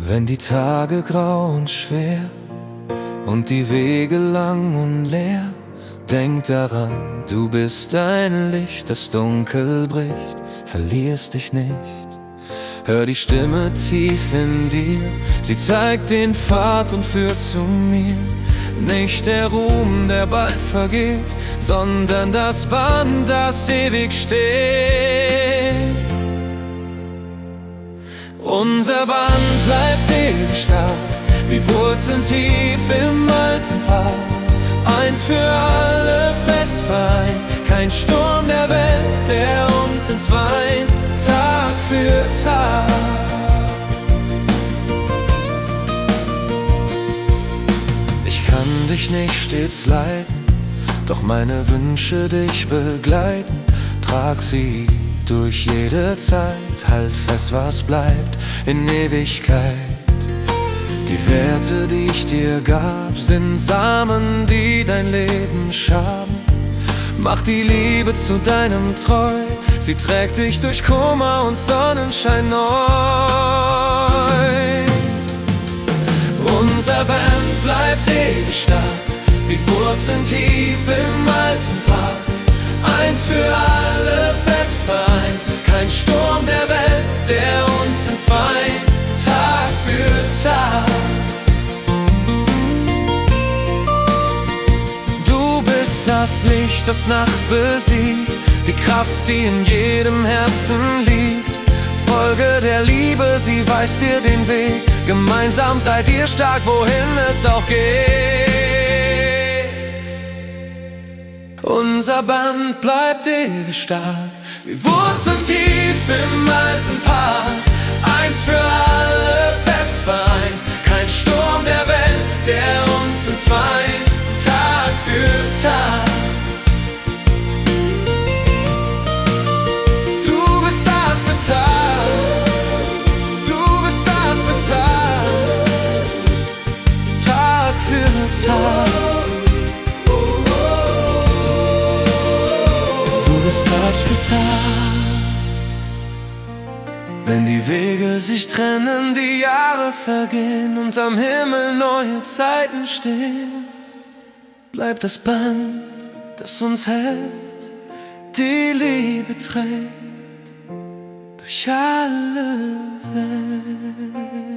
Wenn die Tage grau und schwer und die Wege lang und leer, denk daran, du bist ein Licht, das dunkel bricht, verlierst dich nicht. Hör die Stimme tief in dir, sie zeigt den Pfad und führt zu mir. Nicht der Ruhm, der bald vergeht, sondern das Band, das ewig steht. Unser Band bleibt ewig stark, wie Wurzeln tief im alten Park. Eins für alle fest vereint, kein Sturm der Welt, der uns entzweint, Tag für Tag. Ich kann dich nicht stets leiten, doch meine Wünsche dich begleiten. Trag sie durch jede Zeit, halt fest, was bleibt in Ewigkeit. Die Werte, die ich dir gab, sind Samen, die dein Leben schaden. Mach die Liebe zu deinem treu, sie trägt dich durch Kummer und Sonnenschein neu. Unser Band bleibt ewig stark, wie Wurzeln tief im alten Park. Eins für alle fest vereint, kein Sturm der Welt, der uns entzweint, Tag für Tag. Du bist das Licht, das Nacht besiegt, die Kraft, die in jedem Herzen liegt. Folge der Liebe, sie weist dir den Weg, gemeinsam seid ihr stark, wohin es auch geht. Unser Band bleibt ewig stark, wie Wurzeln tief im alten Park. Eins für alle fest vereint, kein Sturm der Welt, der uns entzweint, Tag für Tag. Du bist das für Tag, du bist das für Tag, Tag für Tag. Tag für Tag. Wenn die Wege sich trennen, die Jahre vergehen und am Himmel neue Zeiten stehen, bleibt das Band, das uns hält, die Liebe trägt durch alle Welt.